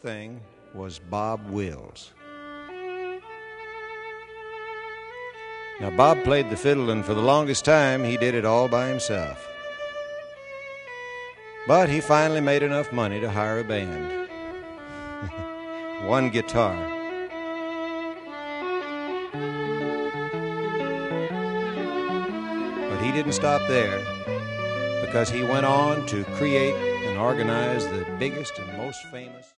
thing was Bob Wills. Now, Bob played the fiddle, and for the longest time, he did it all by himself. But he finally made enough money to hire a band. One guitar. But he didn't stop there, because he went on to create and organize the biggest and most famous